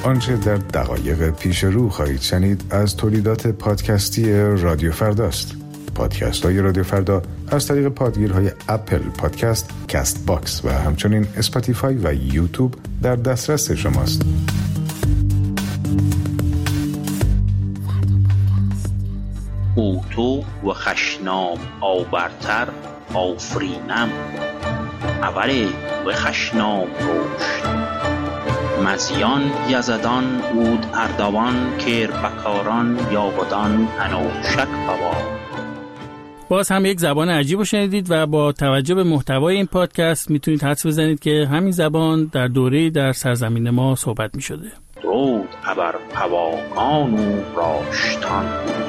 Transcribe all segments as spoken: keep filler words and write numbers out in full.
آنچه در دقایق پیش رو خواهید شنید از تولیدات پادکستی رادیو فرداست. پادکست های رادیو فردا از طریق پادگیرهای اپل پادکست، کست باکس و همچنین اسپاتیفای و یوتیوب در دسترس شماست. اوتو و خشنام آورتر آفرینم، اوله و خشنام روشت. مزیان یزدان بود اردوان، کیر بکاران یاودان انوشک بوا. باز هم یک زبان عجیب رو شنیدید و با توجه به محتوای این پادکست میتونید حدس بزنید که همین زبان در دوره‌ای در سرزمین ما صحبت میشده. درود ابر پواکان و راشتان.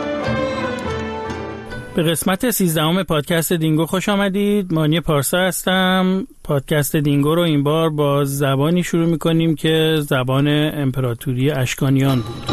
به قسمت سیزدهم پادکست دینگو خوش آمدید. مانی پارسا هستم. پادکست دینگو رو این بار با زبانی شروع میکنیم که زبان امپراتوری اشکانیان بود.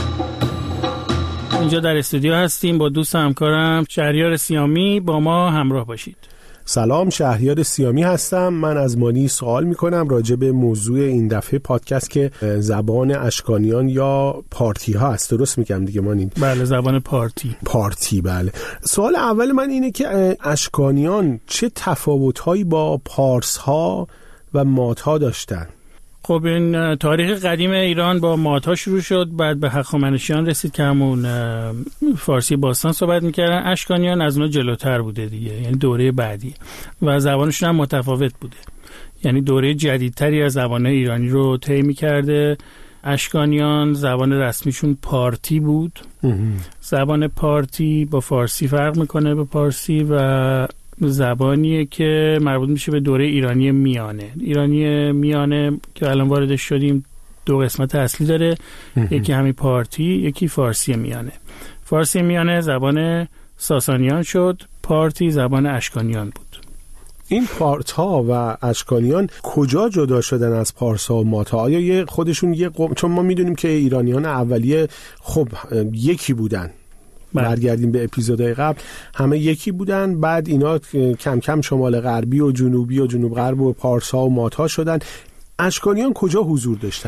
اینجا در استودیو هستیم با دوست همکارم شهریار سیامی. با ما همراه باشید. سلام، شهریار سیامی هستم. من از مانی سوال میکنم راجع به موضوع این دفعه پادکست که زبان اشکانیان یا پارتی ها است. درست میگم دیگه مانی؟ بله، زبان پارتی. پارتی، بله. سوال اول من اینه که اشکانیان چه تفاوت‌هایی با پارس ها و مات ها داشتن؟ خب این تاریخ قدیم ایران با مات‌ها شروع شد، بعد به هخامنشیان رسید که همون فارسی باستان صحبت میکردن. اشکانیان از اونها جلوتر بوده دیگه، یعنی دوره بعدی، و زبانشون هم متفاوت بوده، یعنی دوره جدیدتری از زبان ایرانی رو طی میکرده. اشکانیان زبان رسمیشون پارتی بود. زبان پارتی با فارسی فرق میکنه به پارسی و زبانیه که مربوط میشه به دوره ایرانی میانه. ایرانی میانه که الان واردش شدیم دو قسمت اصلی داره، یکی همین پارتی، یکی فارسی میانه. فارسی میانه زبان ساسانیان شد، پارتی زبان اشکانیان بود. این پارت ها و اشکانیان کجا جدا شدن از پارس ها و مات ها؟ آیا یه خودشون یه قوم؟ چون ما میدونیم که ایرانیان اولیه خب یکی بودن، برگردیم به اپیزودهای قبل همه یکی بودن، بعد اینا کم کم شمال غربی و جنوبی و جنوب غرب و پارسا و ماتا شدن. اشکانیان کجا حضور داشتن؟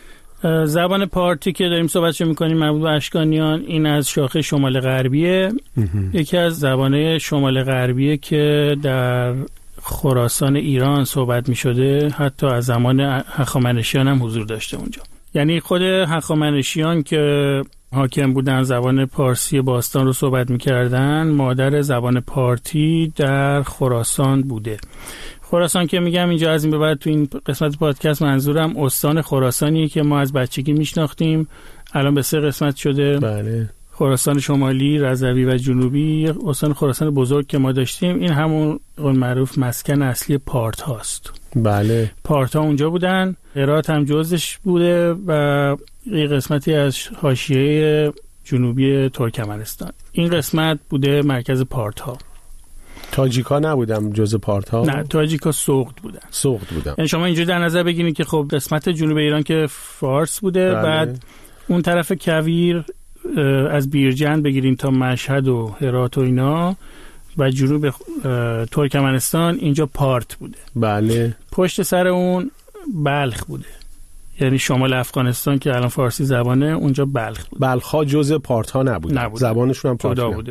زبان پارتی که داریم صحبتش میکنیم مربوط به اشکانیان، این از شاخه شمال غربیه. یکی از زبانه شمال غربیه که در خراسان ایران صحبت میشده، حتی از زمان هخامنشیان هم حضور داشته اونجا. یعنی خود هخامنشیان که حاکم بودن زبان پارسی باستان رو صحبت می‌کردن، مادر زبان پارتی در خراسان بوده. خراسان که میگم اینجا از این به بعد تو این قسمت پادکست منظورم استان خراسانیه که ما از بچگی میشناختیم، الان به سه قسمت شده. بله. خراسان شمالی، رضوی و جنوبی. استان خراسان بزرگ که ما داشتیم این همون اون معروف مسکن اصلی پارت هاست. بله. پارت ها اونجا بودن، هرات هم جزش بوده و این قسمتی از حاشیه جنوبی ترکمنستان. این قسمت بوده مرکز پارت ها. تاجیکا نبودن جزء پارت ها؟ نه، تاجیکا سوغد بودن. سوغد بودن. یعنی شما اینجوری در نظر بگیرید که خب قسمت جنوب ایران که فارس بوده، بله. بعد اون طرف کویر از بیرجند بگیریم تا مشهد و هرات و اینا و جنوب ترکمنستان اینجا پارت بوده. بله. پشت سر اون بلخ بوده، یعنی شمال افغانستان که الان فارسی زبانه اونجا بلخ بود. بلخ ها جزء پارت ها نبود. نبود. زبانشون هم پارت بوده.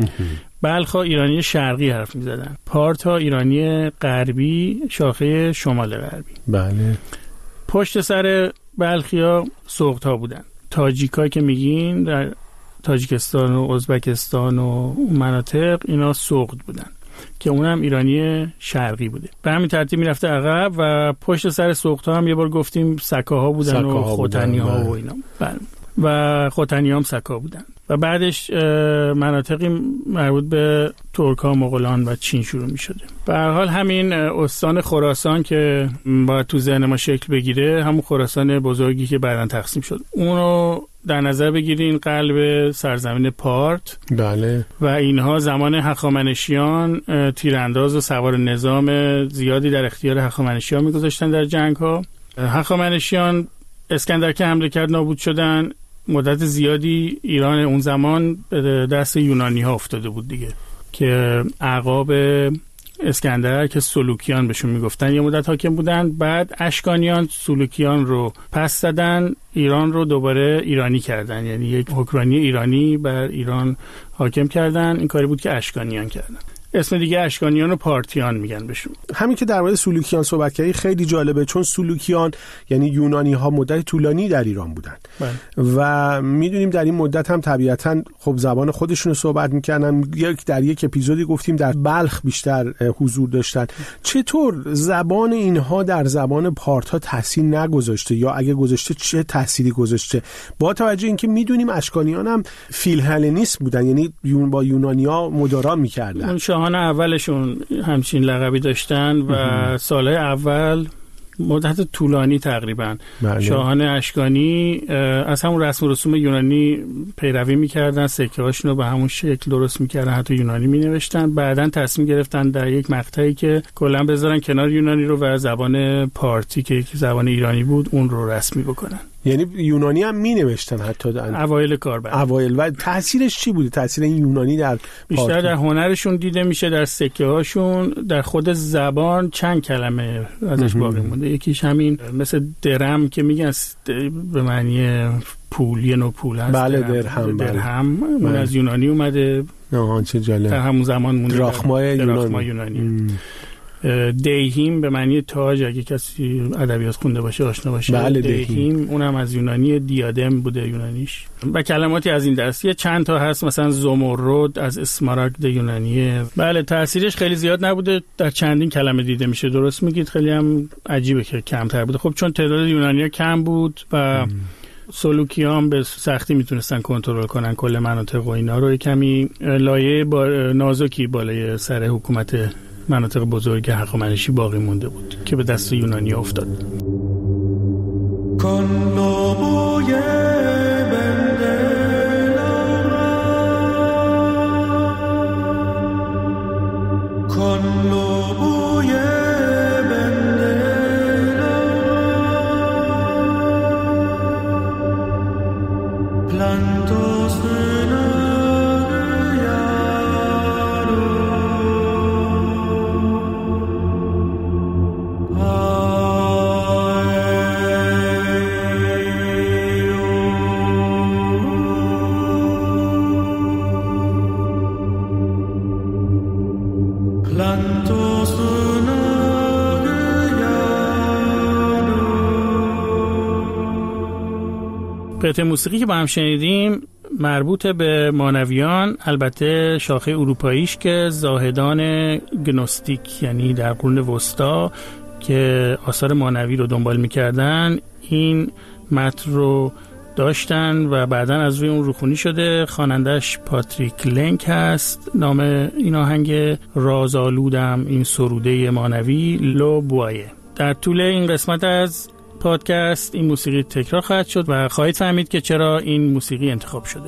بلخ ها ایرانی شرقی حرف می زدن، پارت ها ایرانی غربی، شاخه شمال غربی. بله. پشت سر بلخی ها سوغد ها بودن. تاجیکا که میگین در تاجیکستان و ازبکستان و مناطق اینا سوغد بودن که اونم ایرانی شرقی بوده. به همین ترتیب میرفته عقب و پشت سر سوغد ها هم یه بار گفتیم سکاها بودن سکا و خوتنی ها و اینا. بله. و خوتنی هم سکا بودن و بعدش مناطقی مربوط به ترک ها، مغولان و چین شروع می شده. به هر حال همین استان خراسان که باید تو ذهن ما شکل بگیره، همون خراسان بزرگی که بعداً تقسیم شد، اونو در نظر بگیرین قلب سرزمین پارت. بله. و اینها زمان هخامنشیان تیرانداز و سوار نظام زیادی در اختیار هخامنشیان می‌گذاشتن در جنگ‌ها. هخامنشیان اسکندر که حمله کرد نابود شدن، مدت زیادی ایران اون زمان به دست یونانی ها افتاده بود دیگه، که اعقاب اسکندر که سلوکیان بهشون میگفتن یه مدت حاکم بودن. بعد اشکانیان سلوکیان رو پس زدن، ایران رو دوباره ایرانی کردن، یعنی یک حکمرانی ایرانی بر ایران حاکم کردن. این کاری بود که اشکانیان کردن. اسم دیگه اشکانیان و پارتیان میگن بهشون. همین که در مورد سلوکیان صحبت کردی خیلی جالبه، چون سلوکیان یعنی یونانی ها مدت طولانی در ایران بودن بله. و میدونیم در این مدت هم طبیعتاً خب زبان خودشون رو صحبت میکردن. یک در یک اپیزودی گفتیم در بلخ بیشتر حضور داشتن. چطور زبان اینها در زبان پارت ها تاثیر نگذاشته، یا اگه گذاشته چه تأثیری گذاشته؟ با توجه اینکه میدونیم اشکانیان هم فیل هلنیست بودن، یعنی با یونانیا مدارا میکردن. شاهان اولشون همچین لقبی داشتن و سالهای اول مدت طولانی تقریبا بله. شاهان اشکانی از همون رسم و رسوم یونانی پیروی میکردن، سکه هاشون رو به همون شکل درست میکردن، حتی یونانی مینوشتن. بعداً تصمیم گرفتن در یک مقطعی که کلا بذارن کنار یونانی رو و زبان پارتی که زبان ایرانی بود اون رو رسمی بکنن. یعنی یونانی هم می نوشتن حتی در اوایل کار بعد. اوایل. و تاثیرش چی بوده؟ تاثیر این یونانی در بیشتر پارتی؟ در هنرشون دیده میشه، در سکه هاشون. در خود زبان چند کلمه ازش باقی مونده. یکیش همین مثل درم که میگن به معنی پول، یه نوع پول هست. بله درهم. درهم اون از یونانی اومده. آها چه جالب. در همون زمان مونده. دراخمای یونانی. یونانی. دیهیم به معنی تاج، اگه کسی ادبیات خونده باشه آشنا باشه. بله دیهیم اونم از یونانی دیادم بوده یونانیش. و کلماتی از این دست. یه چند تا هست مثلا زمرد از اسمارagd یونانیه. بله تاثیرش خیلی زیاد نبوده، در چندین کلمه دیده میشه. درست میگید، خیلی هم عجیبه که کمتر بوده. خب چون تعداد یونانی‌ها کم بود و سلوکیان به سختی میتونستن کنترل کنن کل مناطق و اینا رو، کمی لایه با نازکی بالای سر حکومت مناطق بزرگ هخامنشی باقی مونده بود که به دست یونانی افتاد. قطعه موسیقی که با هم شنیدیم مربوط به مانویان، البته شاخه اروپاییش که زاهدان گنوستیک، یعنی در قرون وسطا که آثار مانوی رو دنبال میکردن، این متن رو داشتن و بعداً از روی اون روخونی شده. خوانندش پاتریک لنک هست. نام این آهنگ رازآلودم، این سروده مانوی لو بوایه. در طول این قسمت از پادکست این موسیقی تکرار خواهد شد و خواهید فهمید که چرا این موسیقی انتخاب شده.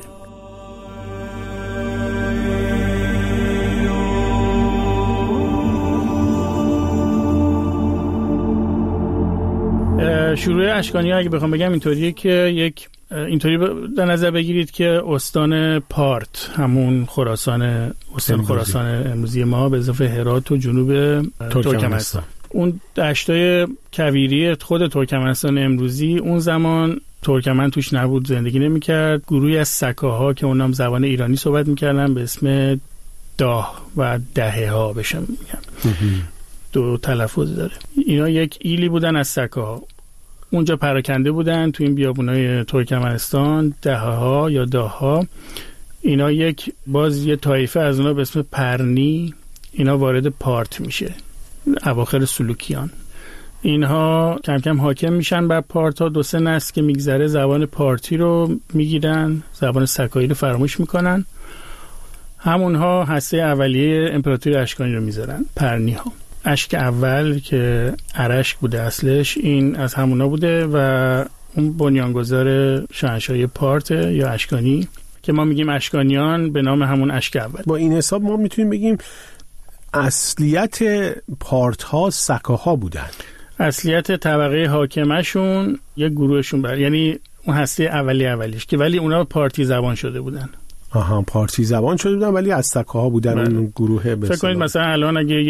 شروع اشکانی‌ها اگه بخوام بگم اینطوریه که یک اینطوری در نظر بگیرید که استان پارت، همون خراسان، استان خراسان امروزی ما به اضافه هرات و جنوب ترکمنستان، اون دشتای کویری خود ترکمنستان امروزی، اون زمان ترکمن توش نبود، زندگی نمی‌کرد. گروهی از سکاها که اونام زبان ایرانی صحبت می‌کردن به اسم داه و دهه ها بهشون میگن، دو تلفظ داره. اینا یک ایلی بودن از سکاها، اونجا پراکنده بودن تو این بیابونای ترکمنستان، دهه ها یا داه ها. اینا یک باز یه طایفه از اونا به اسم پرنی، اینا وارد پارت میشه اواخر سلوکیان. اینها کم کم حاکم میشن بر پارت ها. دو سه نسل که میگذره زبان پارتی رو میگیرن، زبان سکایی رو فراموش میکنن. همونها هسته اولیه امپراتوری اشکانی رو میذارن، پرنی ها. اشک اول که ارشک بوده اصلش، این از همونا بوده و اون بنیانگذار شاهنشاهی پارت یا اشکانی که ما میگیم اشکانیان به نام همون اشک اول. با این حساب ما میتونیم بگیم اصلیت پارت ها سکاها بودن. اصلیت طبقه حاکمشون یک گروهشون بر، یعنی اون هسته اولی اولیش که ولی اونا پارتی زبان شده بودن. آها، پارتی زبان شده بودن ولی از سکاها بودن. اون گروه. فکر کنید مثلا الان اگه یک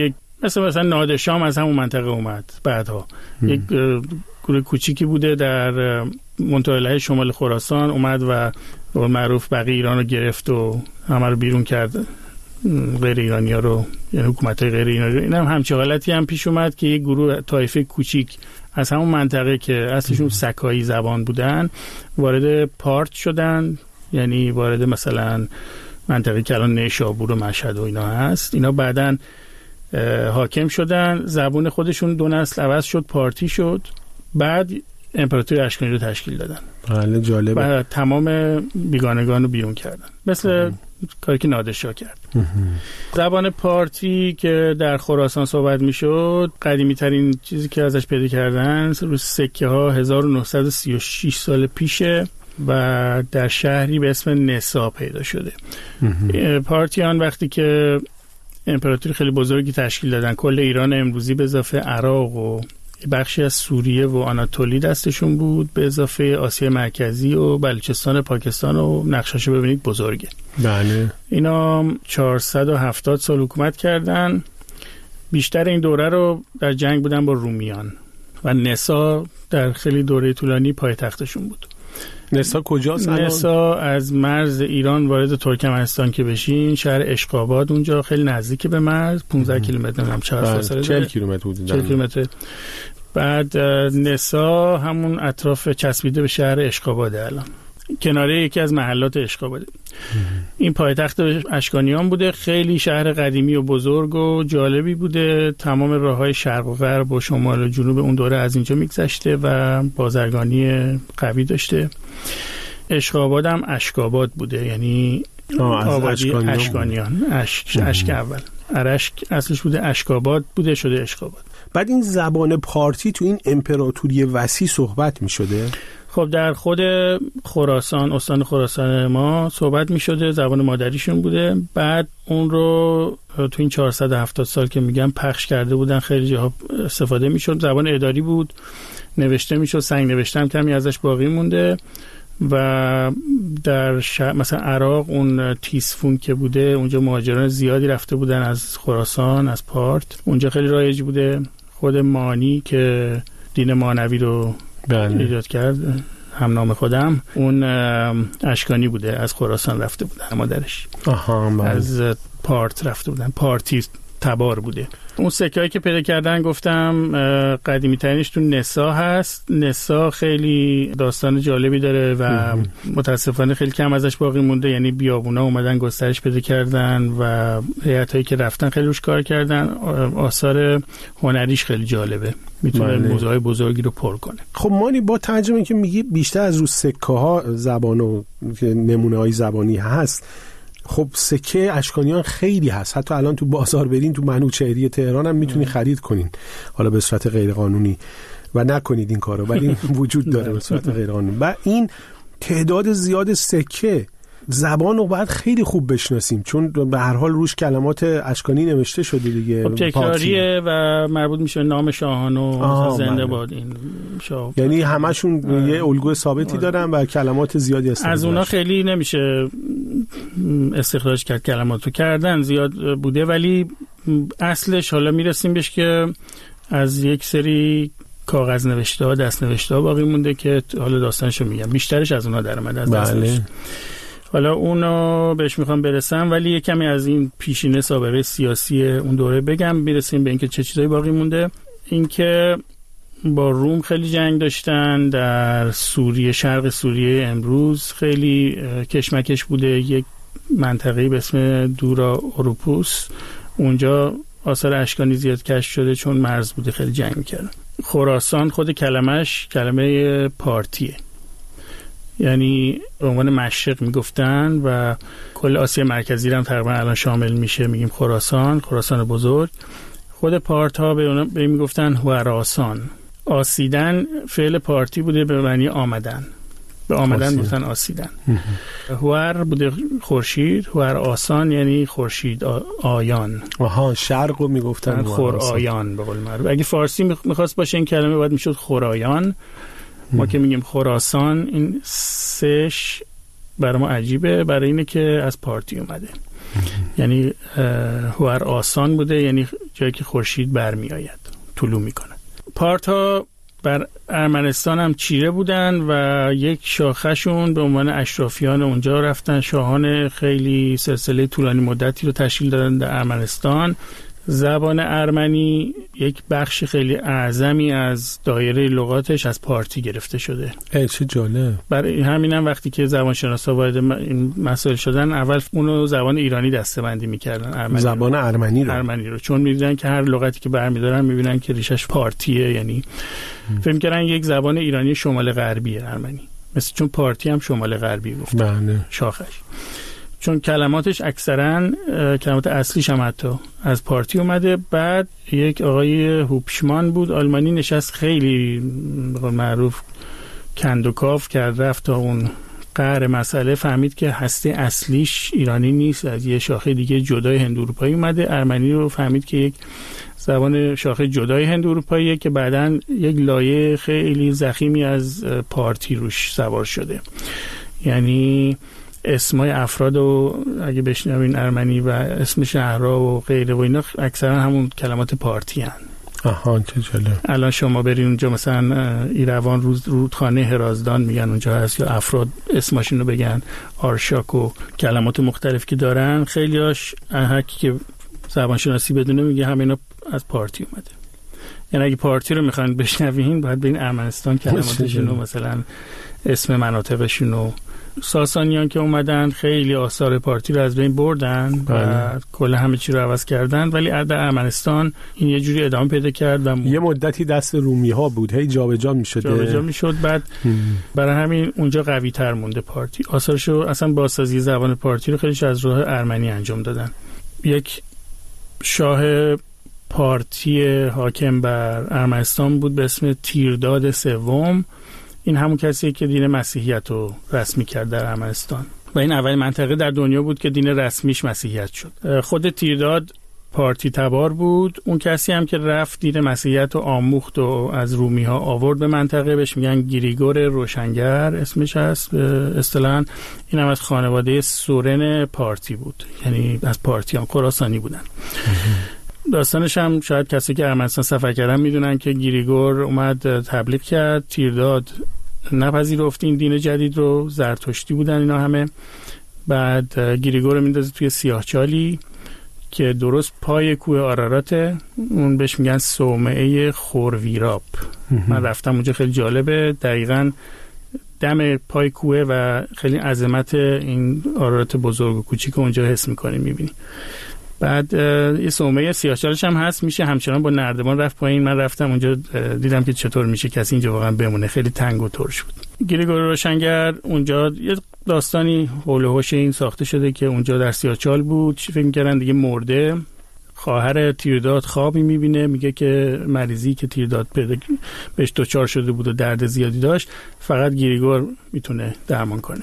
مثل مثلا نادرشاه از همون منطقه اومد. بعدها م. یک گروه کوچیکی بوده در منطقه شمال خراسان اومد و به معروف بقیه ایران رو گرفت و همه رو بیرون کرد، غیر ایرانی ها رو، یعنی حکومت های غیر ایرانی رو. این هم همچه حالتی هم پیش اومد که یک گروه طایفه کوچیک از همون منطقه که اصلشون سکایی زبان بودن وارد پارت شدن، یعنی وارد مثلا منطقه که الان نیشابور و مشهد و اینا هست، اینا بعدن حاکم شدن، زبان خودشون دو نسل عوض شد، پارتی شد، بعد امپراتوری اشکانی رو تشکیل دادن. بله جالبه. و تمام بیگانگان رو بیرون کردن، مثل کاری که نادرشاه کرد. زبان پارتی که در خراسان صحبت میشد، قدیمی ترین چیزی که ازش پیدا کردن رو سکه ها هزار و نهصد و سی و شش سال پیشه و در شهری به اسم نسا پیدا شده. پارتیان وقتی که امپراتوری خیلی بزرگی تشکیل دادن، کل ایران امروزی به اضافه عراق و بخشی از سوریه و آناتولی دستشون بود، به اضافه آسیا مرکزی و بلوچستان پاکستان و نقشه‌شو ببینید بزرگه. بله. اینا چهارصد و هفتاد سال حکومت کردن. بیشتر این دوره رو در جنگ بودن با رومیان و نسا در خیلی دوره طولانی پایتختشون بود. نسا کجاست؟ نسا از مرز ایران وارد ترکمنستان که بشین، شهر اشقاباد اونجا خیلی نزدیک به مرز، پانزده کیلومتر هم چهل کیلومتر بود. چهل کیلومتر. بعد نسا همون اطراف چسبیده به شهر اشقاباد، الان کناره یکی از محلات اشقاباده. این پایتخت اشکانیان بوده، خیلی شهر قدیمی و بزرگ و جالبی بوده. تمام راههای شرق و غرب و شمال و جنوب اون دوره از اینجا میگذشته و بازرگانی قوی داشته. اشقاباد هم اشکاباد بوده، یعنی آبادی اشکانیان. اشک اشک اول ارشک اصلش بوده، اشکاباد بوده شده اشقاباد. بعد این زبان پارتی تو این امپراتوری وسیع صحبت می شده؟ خب در خود خراسان، استان خراسان ما صحبت می شده، زبان مادریشون بوده. بعد اون رو تو این چهارصد و هفتاد سال که میگم پخش کرده بودن، خیلی جاها استفاده می شد. زبان اداری بود، نوشته می شد، سنگ نوشته هم کمی ازش باقی مونده. و در شهر مثلا عراق اون تیسفون که بوده، اونجا مهاجران زیادی رفته بودن از خراسان، از پارت، اونجا خیلی رایج بوده. خود مانی که دین مانوی رو ایجاد کرد، هم نام خودم، اون اشکانی بوده، از خراسان رفته بودن مادرش. آها، از پارت رفته بودن، پارتی تبار بوده. اون سکه‌ای که پیدا کردن گفتم قدیمی ترینش تو نسا هست. نسا خیلی داستان جالبی داره و متاسفانه خیلی کم ازش باقی مونده، یعنی بیابونا اومدن گسترش پیدا کردن و هیئتایی که رفتن خیلی روش کار کردن. آثار هنریش خیلی جالبه، میتونه موزه‌های بزرگی رو پر کنه. خب مانی، با ترجمه که میگی بیشتر از رو سکه‌ها زبان و نمونه‌های زبانی هست، خب سکه اشکانیان خیلی هست. حتی الان تو بازار برین، تو منوچهری تهران هم میتونی خرید کنین، حالا به صورت غیر قانونی و نکنید این کارو، ولی وجود داره به صورت غیر قانونی. و این تعداد زیاد سکه، زبان رو باید خیلی خوب بشناسیم، چون به هر حال روش کلمات اشکانی نوشته شده دیگه. خب تکراریه و مربوط میشه نام شاهان و زنده باد این شاه، یعنی همشون آه. یه الگوی ثابتی دارن و کلمات زیادی استفاده از اونا خیلی نمیشه استخراج کرد. کلماتو کردن زیاد بوده، ولی اصلش حالا میرسیم بهش که از یک سری کاغذ نوشته ها، دست نوشته ها باقی مونده که حالا داستانشو میگم. بیشترش از اونا در اومده، از دستش. حالا اونو بهش میخوام برسم، ولی یه کمی از این پیشینه سابقه سیاسی اون دوره بگم، برسیم به اینکه چه چیزایی باقی مونده. اینکه با روم خیلی جنگ داشتن، در سوریه، شرق سوریه امروز خیلی کشمکش بوده. یک منطقه‌ای به اسم دورا اوروپوس، اونجا آثار اشکانی زیاد کشف شده چون مرز بوده، خیلی جنگ می‌کردن. خراسان خود کلمش کلمه پارتیه، یعنی به عنوان مشرق میگفتن و کل آسیا مرکزی هم تقریبا الان شامل میشه، میگیم خراسان، خراسان بزرگ. خود پارت ها به اون به میگفتن هوراسان. آسیدن فعل پارتی بوده به معنی آمدن، به آمدن گفتن آسیدن. هور بوده خورشید، هور آسان یعنی خورشید آیان. آها، شرق رو میگفتن خور آیان به قول معروف. اگه فارسی میخواست باشه این کلمه باید میشد خورایان. ما که میگیم خراسان، این سش برای ما عجیبه، برای اینه که از پارتی اومده. یعنی هور آسان بوده، یعنی جایی که خورشید برمی آید طلوع میکنه. پارت‌ها بر ارمنستان هم چیره بودن و یک شاخهشون به عنوان اشرافیان اونجا رفتن، شاهان خیلی سلسله طولانی مدتی رو تشکیل دادن در ارمنستان. زبان ارمنی یک بخش خیلی اعظمی از دایره لغاتش از پارتی گرفته شده. ای چه جالب. برای همین هم وقتی که زبانشناسا وارد این مسائل شدن، اول اونو زبان ایرانی دسته‌بندی می‌کردن، ارمنی زبان ارمنی رو ارمنی رو چون می‌دیدن که هر لغتی که برمی‌دارن می‌بینن که ریشش پارتیه، یعنی فکر می‌کردن یک زبان ایرانی شمال غربی ارمنی، مثل چون پارتی هم شمال غربی گفت بله شاخش، چون کلماتش اکثرا کلمات اصلیش هم حتی از پارتی اومده. بعد یک آقای هوپشمان بود آلمانی، نشست خیلی معروف کندوکاف کرد، رفت تا اون قعر مسئله، فهمید که هسته اصلیش ایرانی نیست، از یه شاخه دیگه جدای هند اروپایی اومده. ارمنی رو فهمید که یک زبان شاخه جدای هند اروپاییه که بعداً یک لایه خیلی ضخیمی از پارتی روش سوار شده. یعنی اسمای افراد و اگه بشنوین ارمنی و اسم شهرها و غیره و اینا اکثرا همون کلمات پارتی هن. آها چه جالب. الان شما برین اونجا مثلا ایروان روز رودخانه هرازدان میگن اونجا هست، یا افراد اسمشون رو بگن، آرشاک و کلمات مختلف که دارن، خیلی هاش هرکی که زبان شناسی بدونه میگه همینا از پارتی اومده. یعنی اگه پارتی رو میخواین بشنوین باید برین ارمنستان کلماتشون رو مثلا اسم مناطقشون رو. ساسانیان که اومدن خیلی آثار پارتی رو از بین بردن و کل همه چی رو عوض کردن، ولی در ارمنستان این یه جوری ادامه پیدا کرد و یه مدتی دست رومی ها بود، هی جابجا میشد جابجا میشد، بعد برای همین اونجا قوی تر مونده پارتی. آثارشو اصلا بازسازی زبان پارتی رو خیلیش از راه ارمنی انجام دادن. یک شاه پارتی حاکم بر ارمنستان بود به اسم تیرداد سوم. این همون کسیه که دین مسیحیت رو رسمی کرد در ارمنستان و این اولین منطقه در دنیا بود که دین رسمیش مسیحیت شد. خود تیرداد پارتی تبار بود. اون کسی هم که رفت دین مسیحیت رو آموخت و از رومی ها آورد به منطقه، بهش میگن گریگور روشنگر اسمش هست اصطلاحاً. این هم از خانواده سورن پارتی بود، یعنی از پارتیان خراسانی بودن. داستانش هم شاید کسی که ارمنستان سفر کردن میدونن که گریگور اومد تبلیغ کرد، تیرداد نپذیرفت این دین جدید رو، زرتشتی بودن اینا همه. بعد گریگور رو میندازه توی سیاهچالی که درست پای کوه آراراته، اون بهش میگن صومعه خورویراب. من رفتم اونجا، خیلی جالبه، دقیقاً دم پای کوه و خیلی عظمت این آرارات بزرگ و کوچیک اونجا حس میکنی میبینی. بعد یه صومعه سیاهچالش هم هست، میشه همچنان با نردبان رفت پایین. من رفتم اونجا دیدم که چطور میشه کسی اینجا واقعا بمونه، خیلی تنگ و ترش بود. گریگور روشنگر اونجا یه داستانی حول و حوش این ساخته شده که اونجا در سیاهچال بود، فکر می‌کردن دیگه مرده. خواهر تیرداد خوابی میبینه، میگه که مریضی که تیرداد پیدا بهش دچار شده بود و درد زیادی داشت، فقط گریگور میتونه درمان کنه.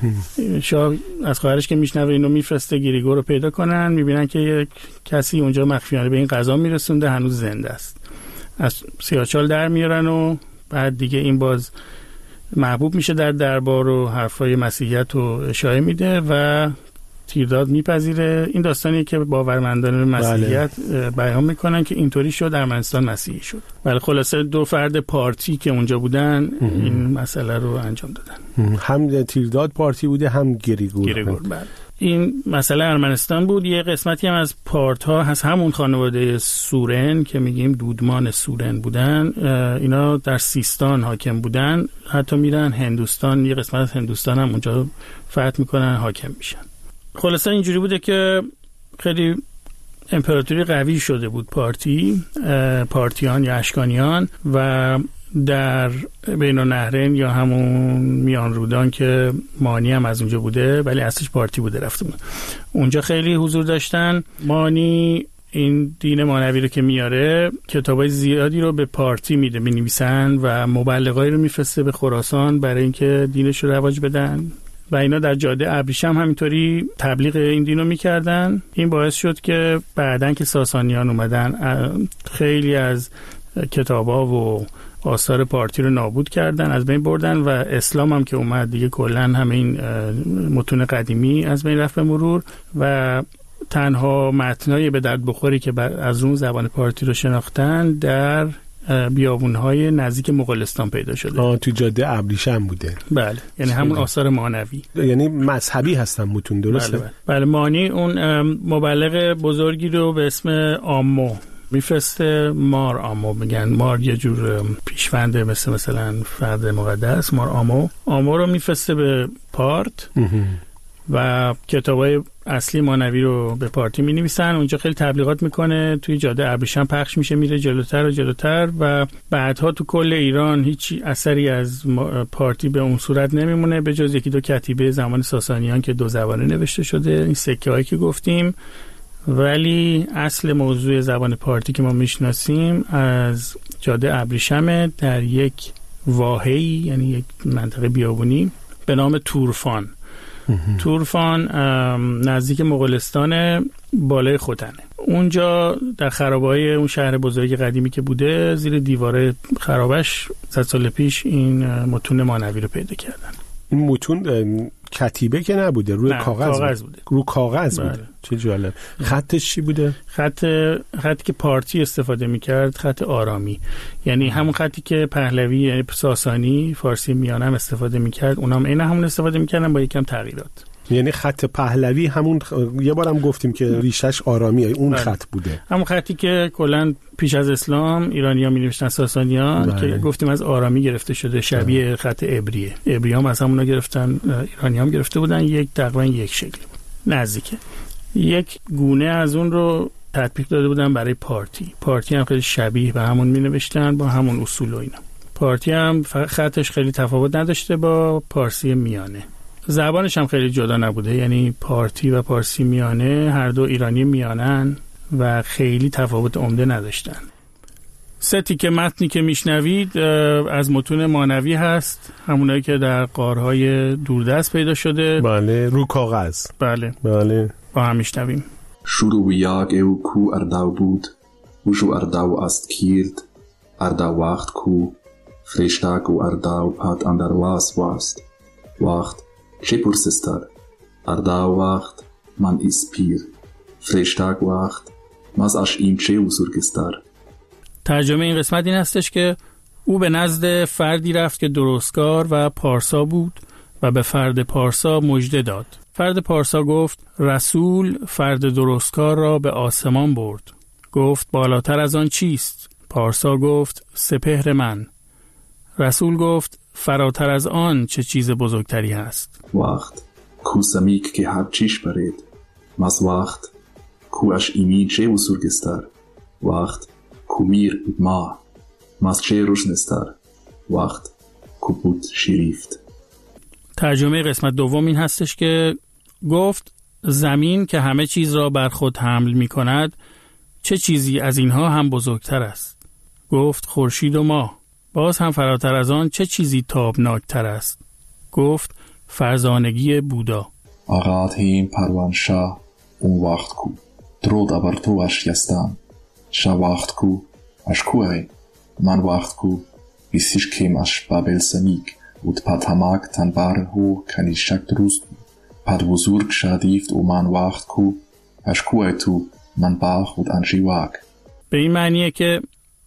شاه از خواهرش که میشنوه اینو میفرسته گریگور رو پیدا کنن، میبینن که یک کسی اونجا مخفیانه به این قضا میرسونده، هنوز زنده است. از سیاهچال در میارن و بعد دیگه این باز محبوب میشه در دربار و حرفای مسیحیت رو اشاره میده و تیرداد میپذیره. این داستانیه که باورمندان مسیحیت بله. بیان میکنن که اینطوری شد ارمنستان مسیحی شد. ولی خلاصه دو فرد پارتی که اونجا بودن اه. این مسئله رو انجام دادن. اه. هم تیرداد پارتی بوده هم گریگور. گریگور بله. این مسئله ارمنستان بود. یه قسمتی هم از پارت ها هست همون خانواده سورن که میگیم دودمان سورن بودن، اینا در سیستان حاکم بودن، حتی میرن هندوستان، یه قسمت از هندوستان هم اونجا فتح میکنن، حاکم میشن. خلاصه اینجوری بوده که خیلی امپراتوری قوی شده بود پارتی، پارتیان یا اشکانیان، و در بین النهرین یا همون میان رودان که مانی هم از اونجا بوده ولی اصلش پارتی بوده رفته بود، اونجا خیلی حضور داشتن. مانی این دین مانوی رو که میاره کتابای زیادی رو به پارتی میده بنویسن و مبلغایی رو میفرسته به خراسان برای اینکه دینش رو رواج بدن و اینا در جاده ابریشم همینطوری تبلیغ این دینو میکردن. این باعث شد که بعدن که ساسانیان اومدن خیلی از کتابا و آثار پارتی رو نابود کردن، از بین بردن و اسلام هم که اومد دیگه کلن همه این متون قدیمی از بین رفت به مرور و تنها متنای به درد بخوری که از اون زبان پارتی رو شناختن در بیابون‌های نزدیک مغولستان پیدا شده. آه تو جاده ابریشم بوده. بله، یعنی همون آثار مانوی، یعنی مذهبی هستن متون، درسته؟ بله, بله. بله مانی اون مبلغ بزرگی رو به اسم آمو میفرسته. مار آمو میگن، مار یه جور پیشونده مثل مثلا فرد مقدس. مار آمو آمو رو میفرسته به پارت و کتابای اصلی مانوی رو به پارتی می نویسن. اونجا خیلی تبلیغات میکنه، توی جاده ابریشم پخش میشه، میره جلوتر و جلوتر و بعدها تو کل ایران هیچ اثری از پارتی به اون صورت نمیمونه به جز یکی دو کتیبه زمان ساسانیان که دو زبانه نوشته شده، این سکه هایی که گفتیم. ولی اصل موضوع زبان پارتی که ما میشناسیم از جاده ابریشم در یک واحه‌ای، یعنی یک منطقه بیابونی به نام تورفان. تورفان نزدیک مغولستان بالای ختنه. اونجا در خرابه‌های اون شهر بزرگ قدیمی که بوده، زیر دیواره خرابش صد سال پیش این متون مانوی رو پیدا کردن. این متون کتیبه که نبوده، روی نه، کاغذ, کاغذ بوده. رو کاغذ بله. بوده. چه جالب. خطش چی بوده؟ خط خطی که پارتی استفاده می‌کرد خط آرامی، یعنی همون خطی که پهلوی یعنی ساسانی فارسی میانه هم استفاده می‌کرد، اونام عین همون استفاده می‌کردن با یکم تغییرات. یعنی خط پهلوی همون خ... یه بارم گفتیم که ریشش آرامیه، اون بله. خط بوده، همون خطی که کلا پیش از اسلام ایرانی‌ها می‌نوشتن ساسانیان بله. که گفتیم از آرامی گرفته شده، شبیه بله. خط عبریه. عبری‌ها هم از همونا گرفتن، ایرانی‌ها هم گرفته بودن، یک تقریبا یک شکل نزدیکه. یک گونه از اون رو تطبیق داده بودن برای پارتی. پارتی هم خیلی شبیه به همون می‌نوشتن با همون اصول و اینا. پارتی هم خطش خیلی تفاوت نداشته با پارسی میانه. زبانش هم خیلی جدا نبوده، یعنی پارتی و پارسی میانه هر دو ایرانی میانن و خیلی تفاوت عمده نداشتن. سه تیکه متنی که میشنوید از متون مانوی هست، همونایی که در غارهای دوردست پیدا شده. بله، رو کاغذ. بله بله، با هم میشنویم. شروع یاگ او کو ارداو بود وشو ارداو است کیرد ارداو وقت کو فرشتاک و ارداو پات اندر واس واست وقت چه پرسستر ارداو وقت من ایس پیر فرشتاک وقت ماز اش این چه وزرگستر. ترجمه این قسمت این هستش که او به نزد فردی رفت که درستکار و پارسا بود و به فرد پارسا مژده داد. فرد پارسا گفت رسول فرد درستکار را به آسمان برد. گفت بالاتر از آن چیست؟ پارسا گفت سپهر من. رسول گفت فراتر از آن چه چیز بزرگتری هست؟ وقت کو سمیک که هر چیش برید ماز وقت کو اش ایمی چه وزرگستر وقت کو میر بود ما ماز چه روشنستر وقت کو بود شریفت. ترجمه قسمت دوم این هستش که گفت زمین که همه چیز را بر خود حمل می کند چه چیزی از اینها هم بزرگتر است؟ گفت خورشید و ماه. باز هم فراتر از آن چه چیزی تابناکتر است؟ گفت فرزانگی بودا. آغاد هیم پروان شاه اون وقت کو درود ابر تو اش یستان شا وقت کو اش کوه من وقت کو بیسیش کم اش بابل سمیک ود پت هماک تن بار هو کنی شک دروست پت بزرگ شادیفت و من وقت کو اش کوه تو من باخ ود انشی واک. به این معنیه که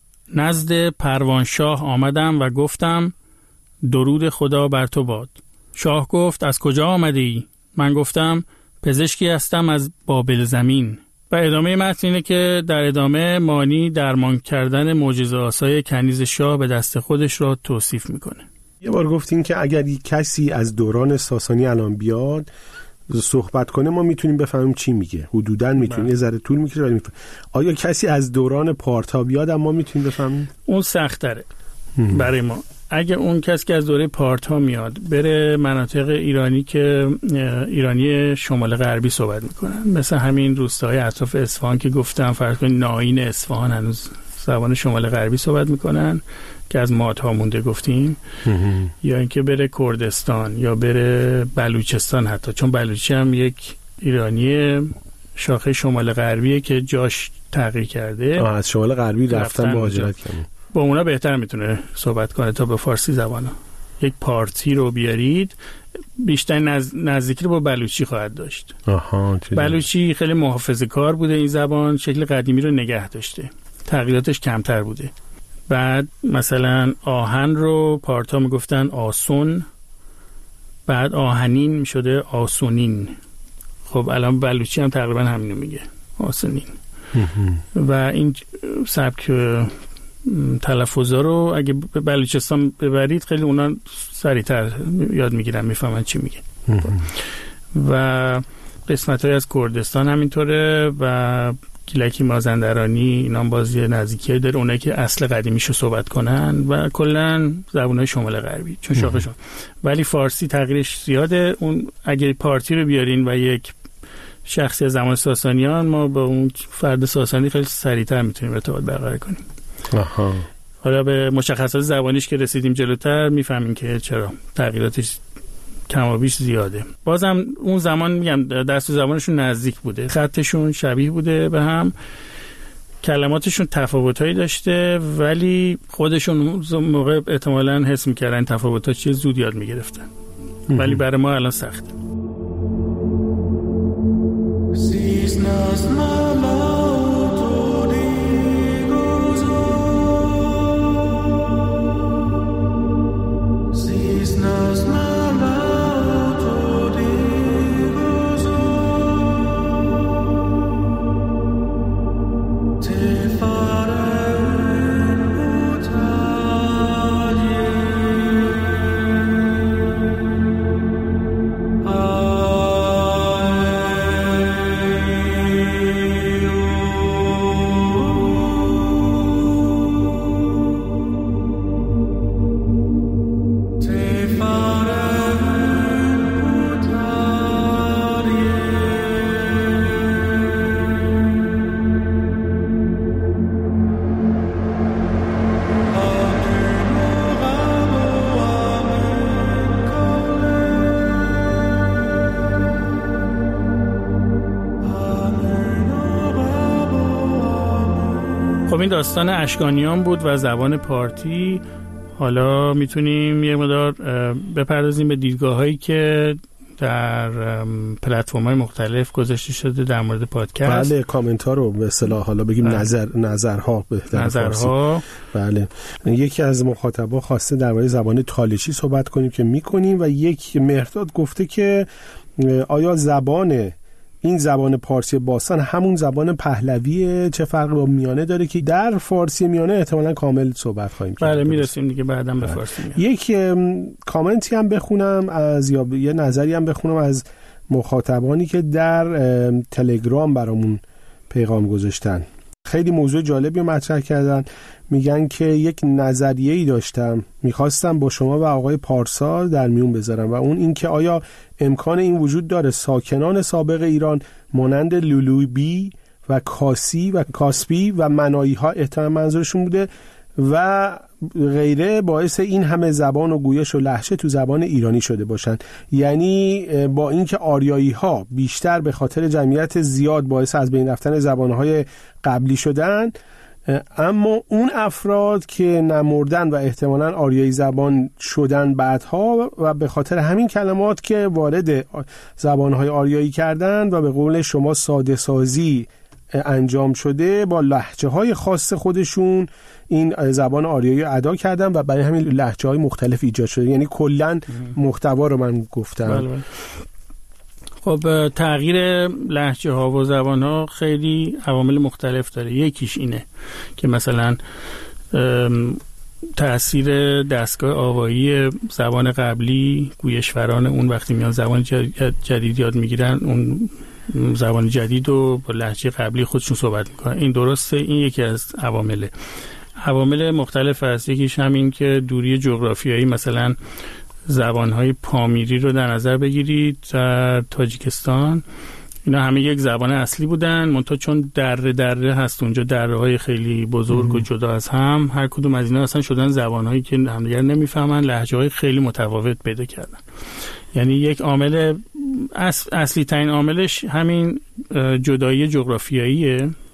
نزد پروانشاه آمدم و گفتم درود خدا بر تو باد. شاه گفت از کجا آمده ای؟ من گفتم پزشکی هستم از بابل زمین. و ادامه متن اینه که در ادامه مانی درمان کردن معجزه آسای کنیز شاه به دست خودش را توصیف میکنه. یه بار گفتین که اگر کسی از دوران ساسانی الان بیاد صحبت کنه ما میتونیم بفهمیم چی میگه. حدوداً میتونیم یه ذره طول میکشه ولی میفهم. آیا کسی از دوران پارتا بیاد اما میتونیم بفهمیم؟ اون سخت تره برای ما. اگه اون کسی که از دوره پارتا میاد بره مناطق ایرانی که ایرانی شمال غربی صحبت میکنن، مثل همین روستاهای اطراف اصفهان که گفتم، فرض کنید ناین اصفهان هنوز زبان شمال غربی صحبت میکنن که از مادها مونده گفتیم، یا اینکه بره کردستان یا بره بلوچستان حتی، چون بلوچی هم یک ایرانی شاخه شمال غربیه که جاش تغییر کرده. از شمال غربی رفتن مهاجرت کردن. با اونا بهتر میتونه صحبت کنه تا به فارسی زبانا. یک پارتی رو بیارید، بیشتر نز... نزدیکی رو با بلوچی خواهد داشت. آها، بلوچی خیلی محافظه‌کار بوده، این زبان شکل قدیمی رو نگه داشته، تغییراتش کمتر بوده. بعد مثلا آهن رو پارتا میگفتن آسون، بعد آهنین شده آسونین. خب الان بلوچی هم تقریبا همینو میگه، آسونین. و این سبک تلفظا رو اگه به بلوچستان ببرید خیلی اونا سریعتر یاد میگیرن، میفهمن چی میگه. و قسمت های از کردستان همینطوره و گیلکی مازندرانی اینا بازی نزدیکی داره، اونایی که اصل قدیمیشو صحبت کنن و کلا زبانهای شمال غربی چون شاخشون. ولی فارسی تغییرش زیاده. اون اگه پارتی رو بیارین و یک شخصی از زمان ساسانیان، ما با اون فرد ساسانی خیلی سریعتر میتونیم ارتباط برقرار کنیم. آها. حالا به مشخصات زبانیش که رسیدیم جلوتر میفهمیم که چرا تغییراتش کم و بیش زیاده. بازم اون زمان میگم دست و زبانشون نزدیک بوده، خطشون شبیه بوده به هم، کلماتشون تفاوتایی داشته، ولی خودشون موقع احتمالاً حس میکردن تفاوت‌ها چیه، زود یاد میگرفتن. ولی برای ما الان سخته. خب این داستان اشکانیان بود و زبان پارتی. حالا میتونیم یه مقدار بپردازیم به دیدگاه‌هایی که در پلتفرم‌های مختلف گذاشته شده در مورد پادکست. بله، کامنت ها رو به اصطلاح حالا بگیم بله. نظر نظرها بهتر نظرها. بله. یکی از مخاطبا خواسته در مورد زبان تالشی صحبت کنیم که میکنیم و یک مهرداد گفته که آیا زبان این زبان پارسی باستان همون زبان پهلویه، چه فرقی با میانه داره که در فارسی میانه احتمالاً کامل صحبت خواهیم کرد. بله میرسیم دیگه بعداً به فارسی میانه. یک کامنتی هم بخونم از یا یه نظری هم بخونم از مخاطبانی که در تلگرام برامون پیغام گذاشتن. خیلی موضوع جالبی رو مطرح کردن. میگن که یک نظریه‌ای داشتم، میخواستم با شما و آقای پارسا در میون بذارم و اون این که آیا امکان این وجود داره ساکنان سابق ایران مانند لولوبی و کاسی و کاسپی و منایی ها احتمال منظورشون بوده و غیره باعث این همه زبان و گویش و لهجه تو زبان ایرانی شده باشن. یعنی با اینکه آریایی ها بیشتر به خاطر جمعیت زیاد باعث از بین رفتن زبانهای قبلی شدن، اما اون افراد که نمردن و احتمالاً آریایی زبان شدن بعدها و به خاطر همین کلمات که وارد زبانهای آریایی کردن و به قول شما ساده سازی انجام شده، با لهجه های خاص خودشون این زبان آریایی ادا کردن و برای همین لهجه های مختلف ایجاد شده. یعنی کلاً محتوا رو من گفتم. بله بله. خب تغییر لهجه ها و زبان ها خیلی عوامل مختلف داره. یکیش اینه که مثلا تأثیر دستگاه آوایی زبان قبلی، گویشوران اون وقتی میان زبان جدید یاد میگیرن، اون زبان جدید رو با لهجه قبلی خودشون صحبت میکنن. این درسته، این یکی از عوامله. عوامل مختلف هست. یکیش همین که دوری جغرافیایی، مثلا زبانهای پامیری رو در نظر بگیرید در تاجیکستان، اینا همه یک زبان اصلی بودن، منتها چون دره دره هست اونجا، دره های خیلی بزرگ و جدا از هم، هر کدوم از اینا اصلا شدن زبانهایی که همدیگر نمیفهمن، لهجه های خیلی متفاوت پیدا کردن. یعنی یک عامل اص... اصلی ترین عاملش همین جدایی جغرافیاییه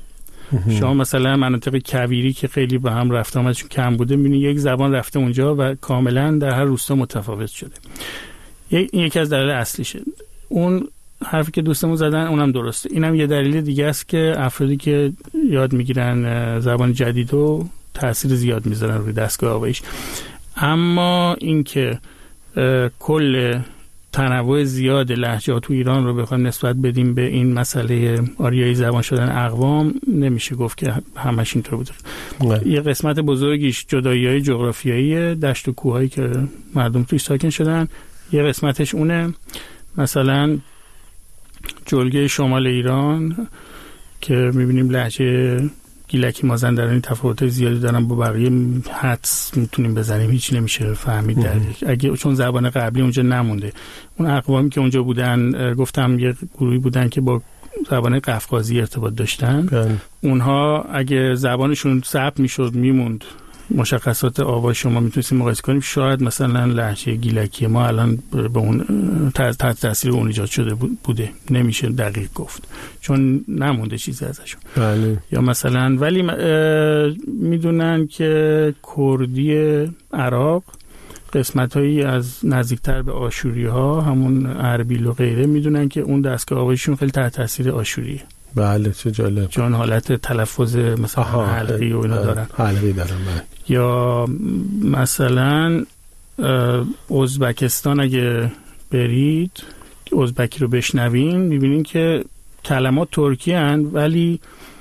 شما مثلا مناطق کویری که خیلی به هم رفت آمدشون کم بوده می‌بینید یک زبان رفته اونجا و کاملا در هر روستا متفاوت شده. این یکی از دلایل اصلیشه. اون حرفی که دوستمون زدن اونم درسته. اینم یه دلیل دیگه است که افرادی که یاد میگیرن زبان جدیدو تأثیر زیاد میذارن روی دستگاه آوایش. اما اینکه کل تنوع زیاد لهجه‌ها تو ایران رو بخوایم نسبت بدیم به این مسئله آریایی زبان شدن اقوام، نمیشه گفت که همش اینطور بوده. نه. یه قسمت بزرگیش جدایی‌های جغرافیایی دشت و کوهایی که مردم توش ساکن شدن، یه قسمتش اونه. مثلا جلگه شمال ایران که میبینیم لهجه گیلکی مازندرانی تفاوت زیادی دارن با بقیه، حدس میتونیم بزنیم، هیچی نمیشه فهمید دلیلش، اگه چون زبان قبلی اونجا نمونده. اون اقوامی که اونجا بودن، گفتم یه گروهی بودن که با زبان قفقازی ارتباط داشتن. بله. اونها اگه زبانشون ثبت میشد میموند، مشخصات آوا شما میتونستیم مقایسه کنیم، شاید مثلا لهجه گیلکی ما الان به اون تحت تاثیر اون ایجاد شده بوده، نمیشه دقیق گفت چون نمونده چیزی ازشون. بله. یا مثلا ولی میدونن که کردی عراق قسمت‌هایی از نزدیکتر به آشوری ها، همون اربیل و غیره، میدونن که اون دستگاه آوایشون خیلی تحت تاثیر آشوریه. بله چه جالب، چون حالت تلفظ مثلا حلقی و اینا دارن. حلقی دارن. بله. یا مثلا ازبکستان اگه برید ازبکی رو بشنوین میبینین که کلمات ترکی هن ولی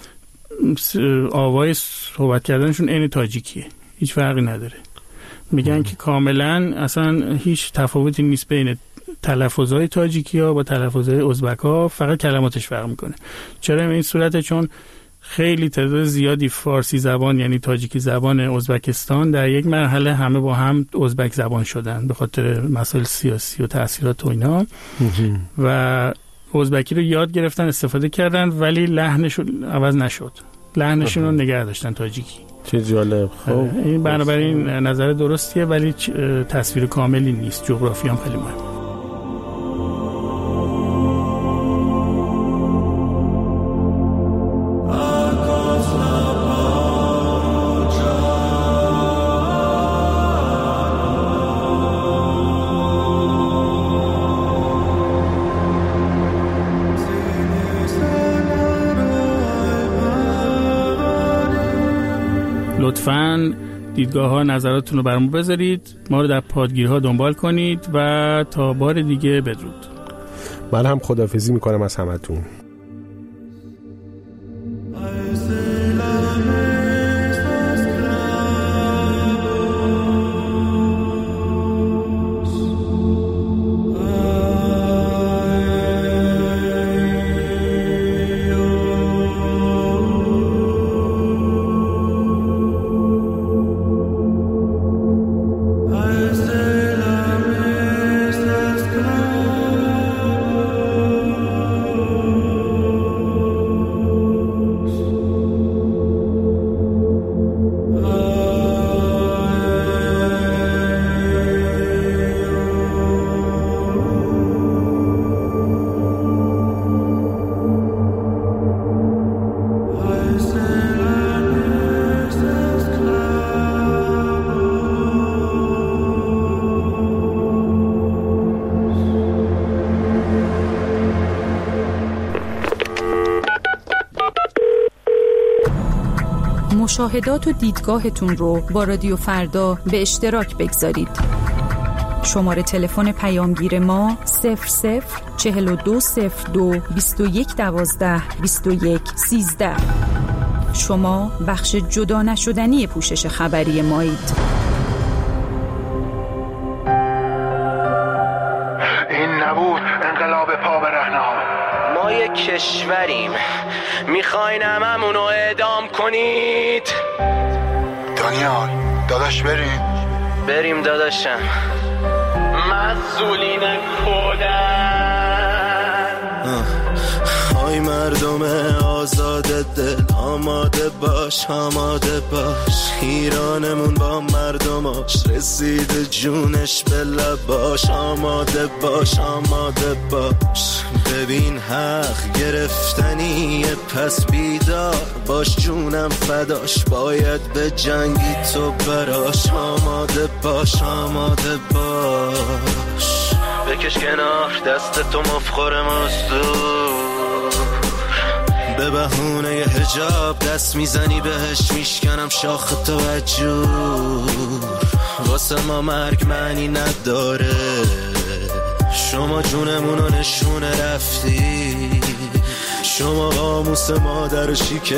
آوای صحبت کردنشون عین تاجیکیه، هیچ فرقی نداره. میگن که کاملا اصلا هیچ تفاوتی نیست بین تلفظهای تاجیکی ها با تلفظهای ازبک ها، فقط کلماتش فرق میکنه. چرا به این صورته؟ چون خیلی تعداد زیادی فارسی زبان یعنی تاجیکی زبان ازبکستان در یک مرحله همه با هم ازبک زبان شدن به خاطر مسائل سیاسی و تأثیرات و اینا و ازبکی رو یاد گرفتن، استفاده کردن ولی لحنش عوض نشد، لحنشون رو نگه داشتن تاجیکی. چه جالب. خب این بنابراین نظر درستیه ولی تصویر کاملی نیست. جغرافی هم خیلی مهمه. لطفاً دیدگاه ها نظراتتون رو برامون بذارید، ما رو در پادگیرها دنبال کنید و تا بار دیگه بدرود. من هم خداحافظی میکنم از همتون. مشاهدات و دیدگاهتون رو با رادیو فردا به اشتراک بگذارید. شماره تلفن پیامگیر ما صفر صفر چهل و دو صفر دو بیست و یک دوازده بیست و یک سیزده. شما بخش جدا نشدنی پوشش خبری مایید. این نبود انقلاب پا به رهنها. ما یک کشوریم، میخواین هممونو اعدام کنید؟ دانیال داداش بریم بریم داداشم. مسئولین کودن. آی مردم آزاد دل آماده باش آماده باش ایرانمون با مردماش رسید جونش به لباش آماده باش آماده باش ببین حق گرفتنیه پس بیدار باش جونم فداش باید به جنگی تو براش آماده باش آماده باش بکش کنار دست تو مفخور مزدور به بهونه ی حجاب دست میزنی بهش میشکنم شاخ توجور واسه ما مرگ معنی نداره شما جونمونو نشونه رفتی شما قاموس مادر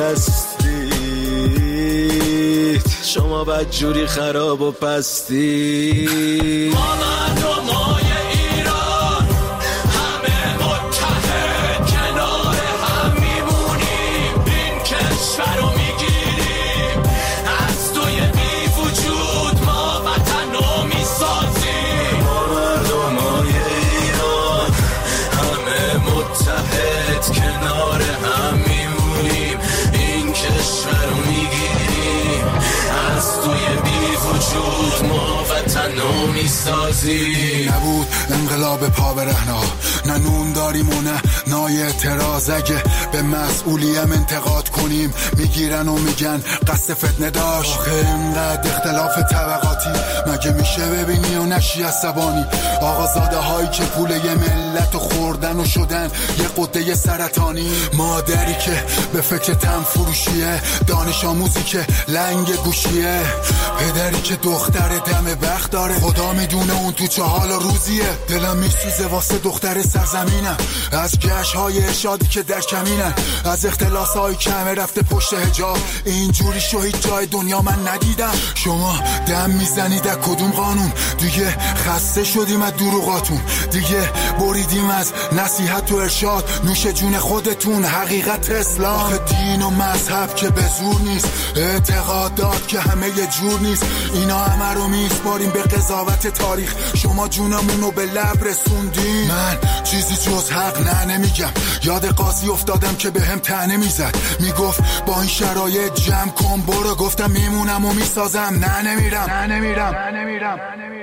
شکستید شما بدجوری خراب و پستی ما مردمای ایران همه متحد کنار هم میمونیم این کشور رو میگیریم از توی بی وجود ما وطن رو میسازیم ما مردمای ایران همه متحد کنار هم میمونیم این کشور رو میگیریم از توی بی وجود ما وطن رو میسازیم نبود انقلاب پا برهنا نه نون داریم و نه نای اعتراض اگه به مسئولیم انتقاد کنیم میگیرن و میگن قصد فتنه داشت آخه اینقدر اختلاف طبقاتی مگه میشه ببینی و نشی عصبانی آقازاده هایی که پول یه ملت و خوردن و شدن یه قده سرطانی مادری که به فکر تن فروشیه دانش آموزی که لنگ گوشیه پدری که دختر دم بخت داره خدا میدونه اون تو چه حال و روزیه دلم میسوزه واسه دختر سرزمینم از گشت های ارشادی که در کمینن از اختلاس های کمه رفته پشت حجاب اینجوری شو هیچ جای دنیا من ندیدم شما دم میزنید از کدوم قانون دیگه خسته شدیم از دروغاتون دیگه بریدیم از نصیحت و ارشاد نوش جون خودتون حقیقت اسلام آخه دین و مذهب که به زور نیست اعتقادات که همه یه جور نیست اینا همه رو میسپاریم به قضاوت تاریخ شما جونمونو به لب رسوندین من چیزی جز حق نه نمیگم یاد قاضی افتادم که به هم تنه میزد میگفت با این شرایط جمع کن برو گفتم میمونم و میسازم نه نمیرم نه نمیرم نه نمیرم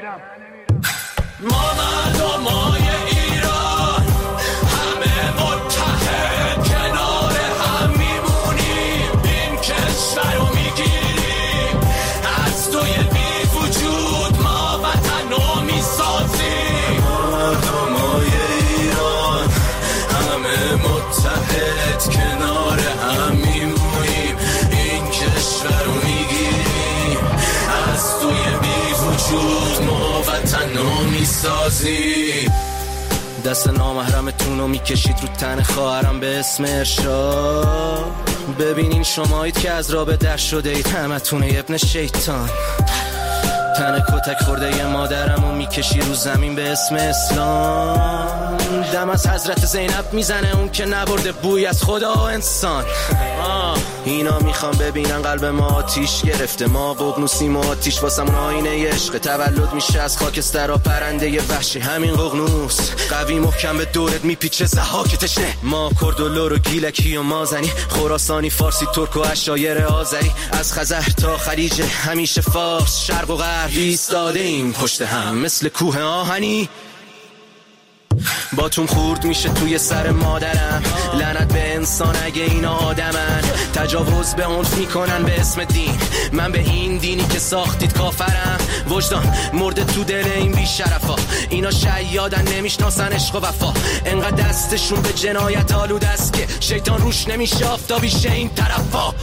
ما مردمای ایران همه متحد کنار هم میمونیم این کشور رو میگیریم از توی بی وجود ما وطن رو میسازیم ما مردمای ایران همه متحد کنار هم میمونیم این کشور رو میگیریم از توی بی وجود ما وطن رو میسازیم دست نامحرمتون رو میکشید رو تن خواهرم به اسم ارشاد ببینین شمایید که از راه به در شده اید همتون ابن شیطان تن کتک خورده یه مادرم رو میکشی رو زمین به اسم اسلام دم از حضرت زینب میزنه اون که نبرده بوی از خدا و انسان آه. اینا میخوام ببینن قلب ما آتیش گرفته ما ققنوسیم و آتیش واسمون آینه عشق تولد میشه از خاکسترها پرنده ی وحشی همین ققنوس قوی محکم به دورت میپیچه زحاک تشنه ما کرد و لور و گیلکی و مازنی خراسانی فارسی ترک و عشایر آذری از خزر تا خلیج همیشه فارس شرق و غرب ایستاده ایم پشت هم مثل کوه آهنی باتون خورد میشه توی سر مادرم لعنت به انسان اگه اینا آدمن تجاوز به عنف میکنن به اسم دین من به این دینی که ساختید کافرم وجدان مرده تو دل این بیشرفا اینا شیادن نمیشناسن عشق و وفا انقدر دستشون به جنایت آلود است که شیطان روش نمیشه آفتابیشه این طرفا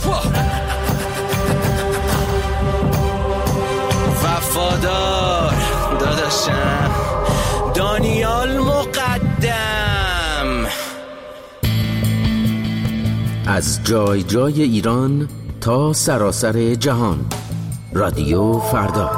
وفادار داداشم دانیال مقدم از جای جای ایران تا سراسر جهان رادیو فردا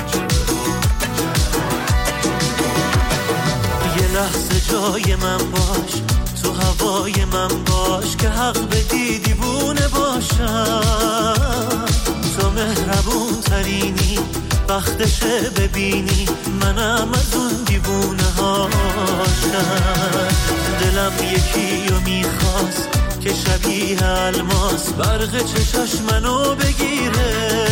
جای من با باش، تو هوای من باش که حق بدی دیوونه باشم. تو مهربون ترینی، وقتشه ببینی منم از اون دیوونه هاشم. دلم یکی رو میخواست که شبیه الماس برق چشاش منو بگیره.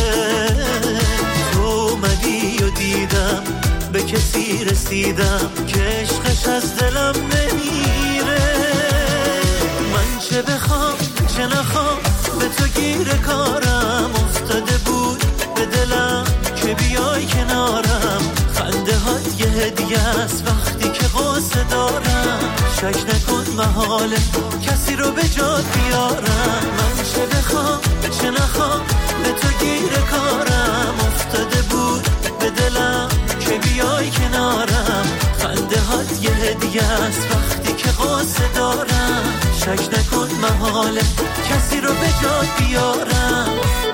تو اومدی و دیدم به کسی رسیدم که عشقش از دلم نمیره. من چه بخوام چه نخوام به تو گیر کارم افتاده بود به دلم که بیای کنارم. خنده هات یه هدیه است وقتی که قصه دارم. شک نکن محاله کسی رو به جات بیارم. من چه بخوام چه نخوام به تو گیر کارم افتاده بود به دلم که بیای کنارم. خنده هات یه هدیه است وقتی که قصه دارم. شک نکن محاله کسی رو به جات بیارم.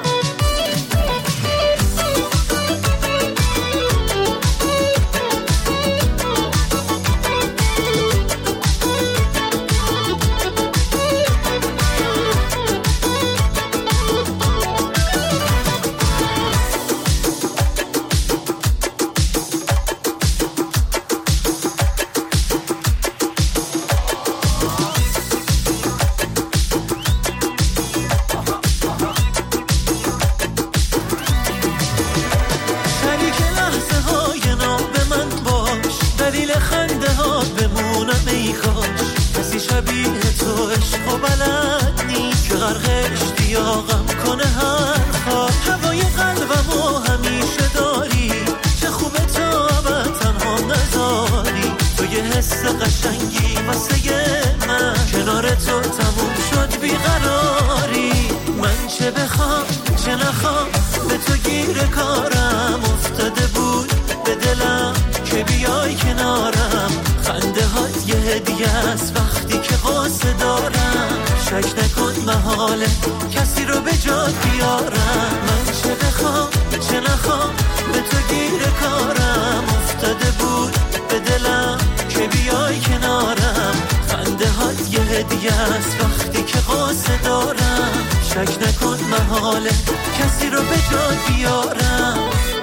کسی رو به جات بیارم. من چه بخوام چه نخوام به تو گیر کارم افتاده بود به دلم که بیای کنارم. خنده هات یه هدیه است وقتی که قصه دارم. شک نکن محاله کسی رو به جات بیارم.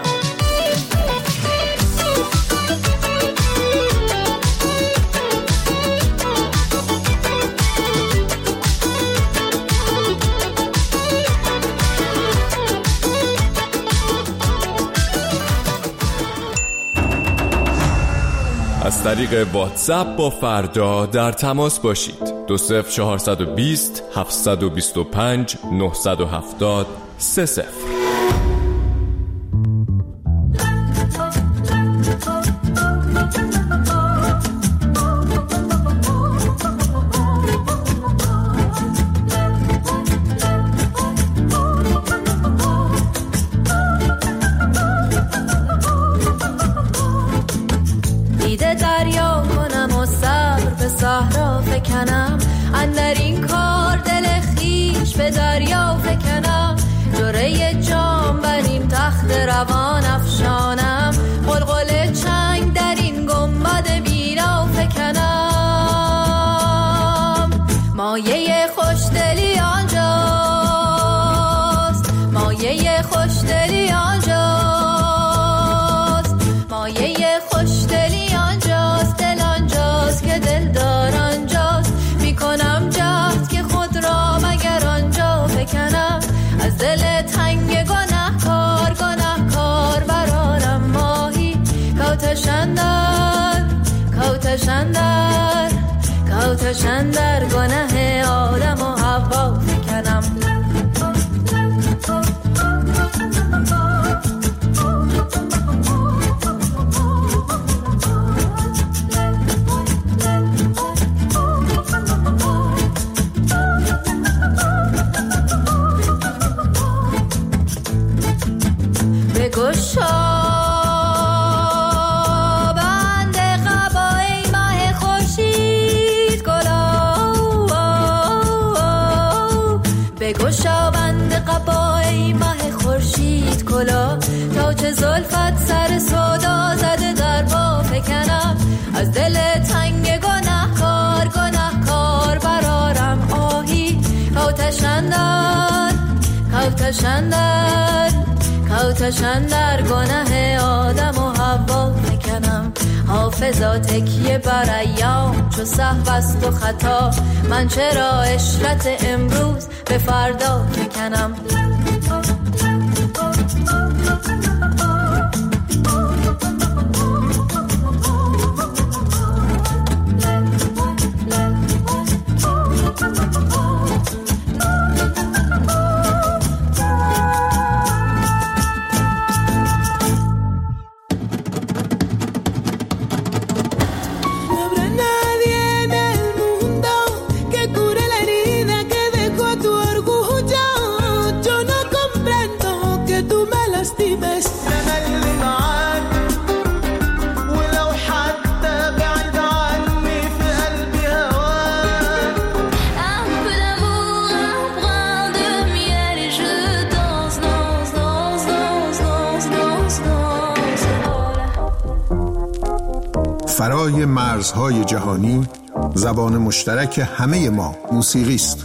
از طریق واتساپ با فردا در تماس باشید. دو صفر چهارصد و بیست هفتصد و بیست و پنج نهصد و هفتاد سه صفر. اندر این کار دل خیش به دریا فکنم. جوره جام بر این تخت روان افشانم. قلقل چنگ در این گنبد بیلا فکنم. مایه خوشدلی آنجاست، مایه خوشدلی آنجاست، مایه خوشدلی آنجاست. دل آنجاست که دل دار آنجاست. میکنم جهد که خود را مگر آنجا بکنم. از دل تنگ گناه کار گناه کار برارم ماهی. کوتشندر کوتشندر کوتشندر گناه آدم و حوا بکنم. گشا بند قبای ماه خورشید گلا. بگشا بند قبای ماه خورشید کلا. تا چه زلفت سر سودا زده در پا فکنم. از دل تنگ گناه کار کوتشن در کوتشن در گناه آدم و حوا بکنم. حافظا تکیه بر ایام چو سهو است و خطا، من چرا عشرت امروز به فردا بکنم. فرای مرزهای جهانی، زبان مشترک همه ما موسیقی است.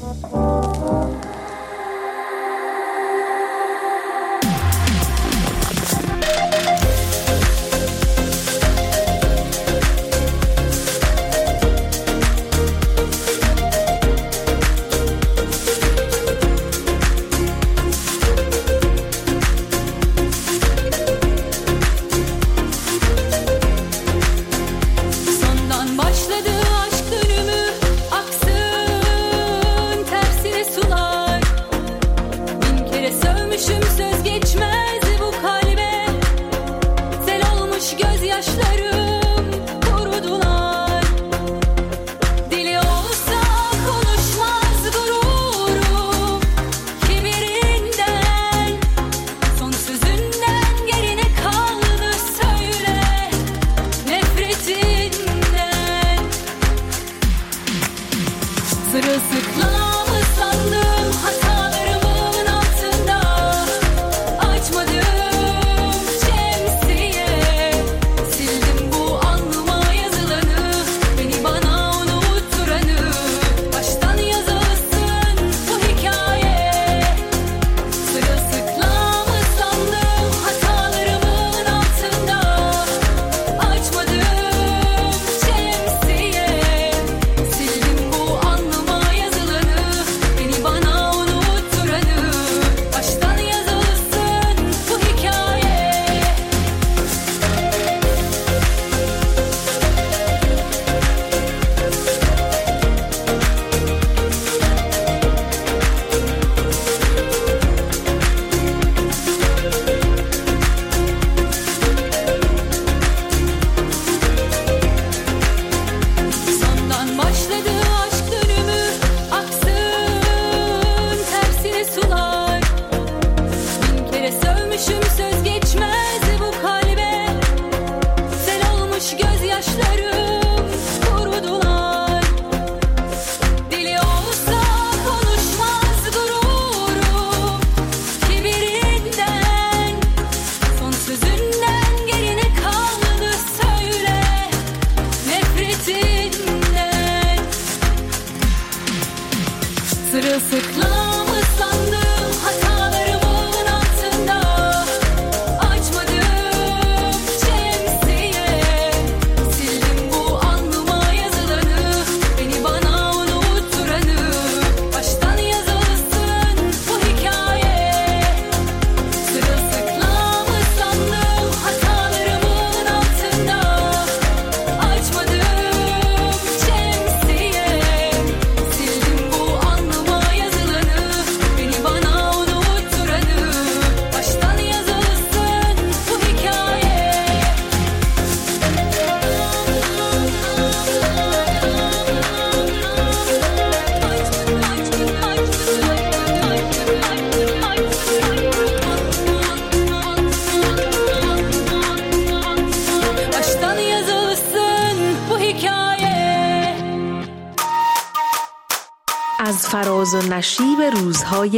از فراز و نشیب روزهای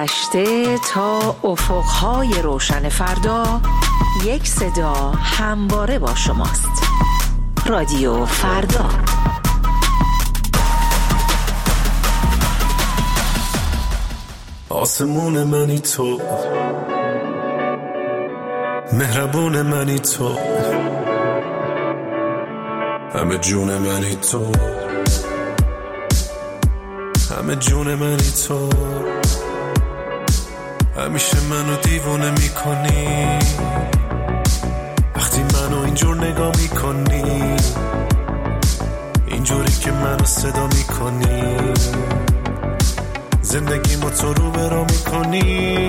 گذشته تا افقهای روشن فردا، یک صدا همواره با شماست. رادیو فردا. آسمون منی تو، مهربون منی تو، همه جون منی تو، همه جون منی تو، همیشه منو دیوونه میکنی وقتی منو اینجور نگاه میکنی، اینجوری که منو صدا میکنی، زندگیمو تو رو برا میکنی.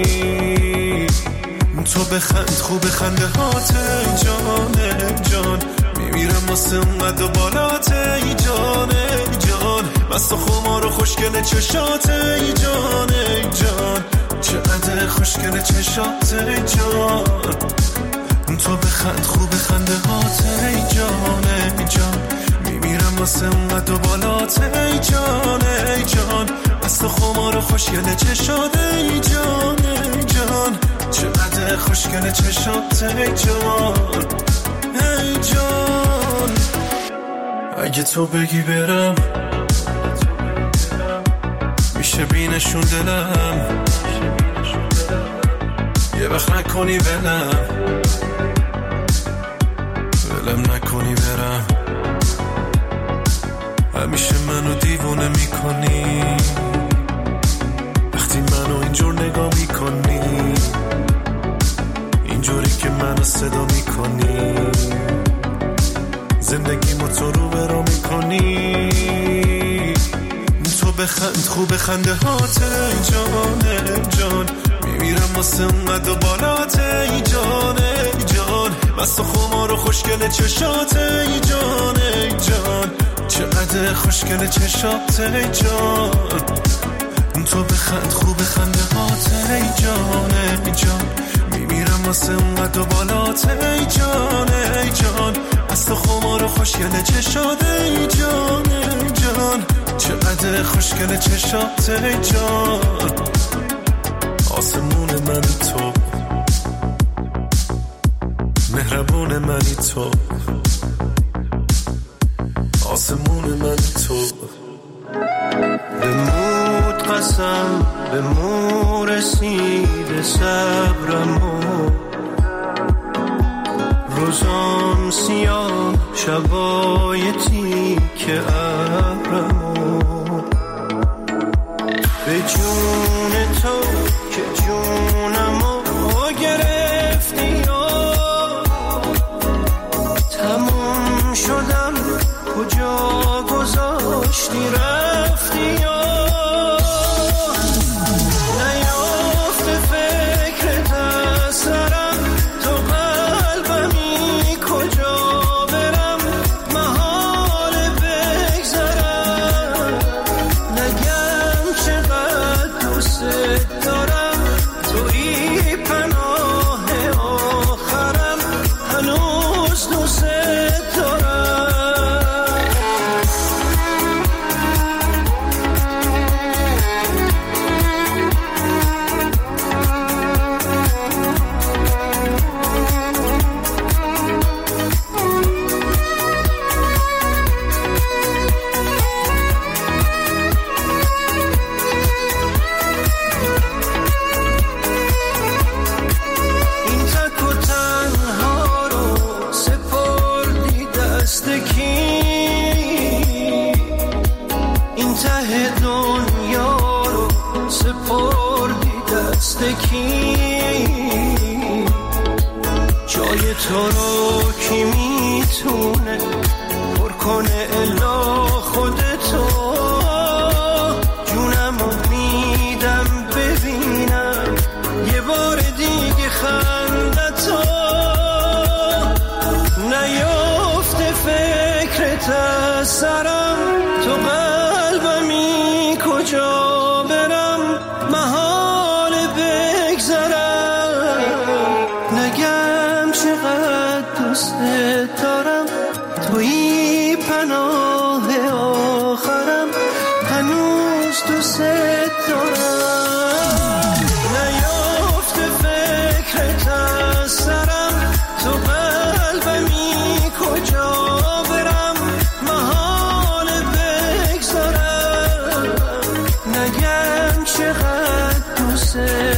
تو بخند خوب خنده هات ای جان ای جان، میمیرم واسه اونقد و بالات ای جان ای جان، مست و خمار و خوشگل چشات ای جان ای جان، چقدر خوشگل چشات ای جان. تو بخند خوب خنده هات ای جان ای جان، میمیرم واسه اونقد و بالات ای جان ای جان، مست و خمار و خوشگل چشات ای جان ای جان، چقدر خوشگل چشات ای جان ای جان. اگه تو بگی برم میشه بینشون دلم، یه وقت نکنی ولم، ولم نکنی برم، همیشه منو دیوونه میکنی وقتی منو اینجور نگاه میکنی، اینجوری که منو صدا میکنی، زندگیمو تو رو برا میکنی. تو بخند خوب خنده هات ای جان ای جان، میمیرم واسه اونقد و بالات ای جان ای جان، مست و خمار و خوشگل چشات ای جان ای جان، چقدر خوشگل چشات ای جان. تو بخند خوب خنده هات ای جان ای جان، میمیرم واسه اونقد و بالات ای جان ای جان، مست و خمار و خوشگل چشات ای جان ای جان، چقدر خوشگل چشات ای جان. آسمون منی تو، مهربون منی تو، آسمون منی تو. بمود قسم به مو رسید صبرمو، روزام سیاه شبای تیک ابرمو، به جون تو که جونمو گرفتی و تموم شدم، کجا گذاشتی رفتی و نیافته فکرت از سرم، تو قلبمی کجا برم، محال بگذرم، نگم چقدر دوست دارم، توی پناه آخرم، هنوز دوست دارم. جای تو رو کی میتونه پر کنه الا خودتو، جونمو میدم ببینم یه بار دیگه خندتو، نیافته فکرت از سرم، تو قلبمی کجا برم، محال بگذرم، نگم چقدر دوست دارم، توی پناه آخرم، هنوز دوست دارم. نیافته فکرت از سرم، تو قلبمی کجا برم، محال بگذرم، نگم چقدر دوست واسه